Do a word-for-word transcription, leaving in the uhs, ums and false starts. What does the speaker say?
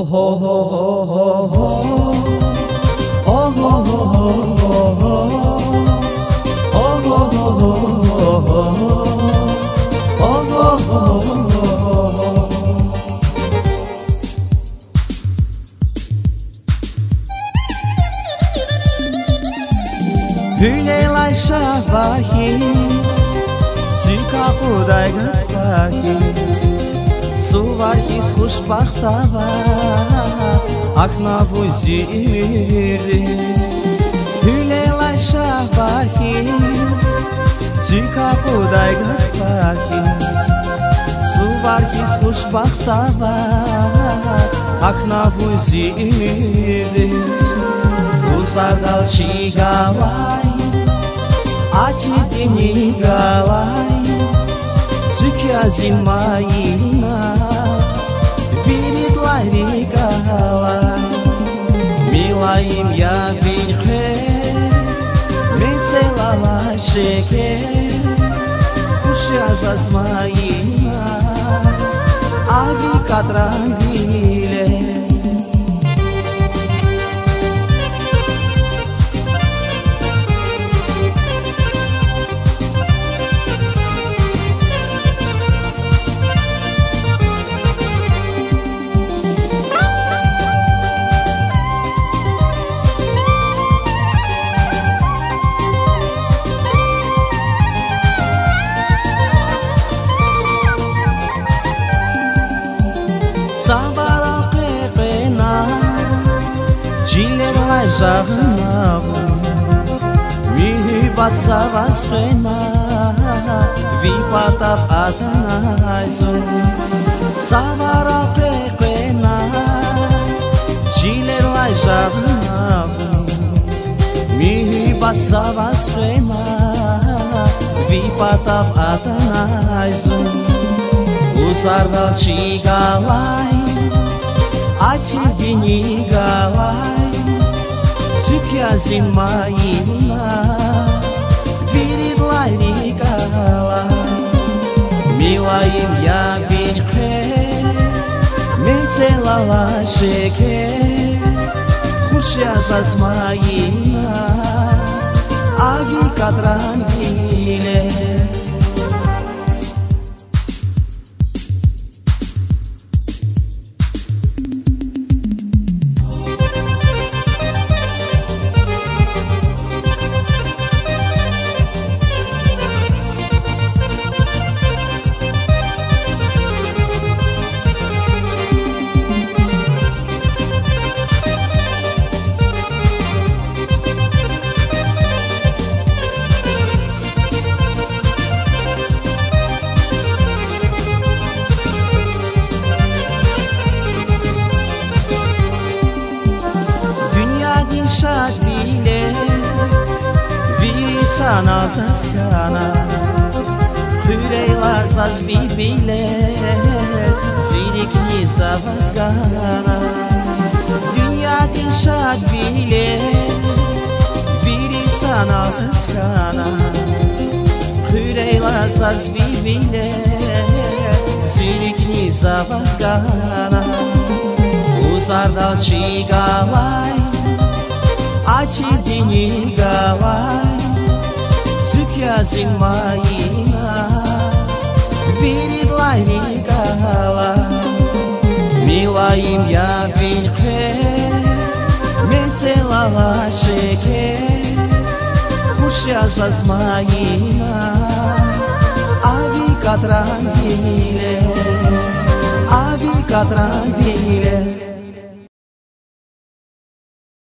Hülelay şahbahis Zülka Xuday gafahis Suvarkis xushbaxtava Aknavu ziris Hülelay şahbahis Zülka Xuday gafahis Suvarkis xushbaxtava Aknavu ziris Uzardal çiğalay Ati dini galay Zükazin mayina Virid layri galay Milayim ya vilhe Metzelala şeker Huşyaz azmayina Avi kadran bile Sabara pepena Cilerla jahnavu Mihibat savas fena Vipatap atanaizu Sabara pepena Cilerla jahnavu Mihibat savas fena Vipatap atanaizu Uzardal çiğalay Ati dini galay Zükazin mayina Virid layri galay Milayim ya vilhe Metzelala şeker Huşyaz azmayina Avi kadran bile Şad bile Visana zaskana Hüleyla zaz bile Zilik niza vazgana Dünya din şad bile Visana zaskana Hüleyla zaz bile Zilik niza vazgana Uzardal çiğalay Ati dini galay Zükazin mayina Virid layri galay Milayim ya vilhe Metzelala şeker Huşyaz azmayina Avi kadran bile Avi kadran bile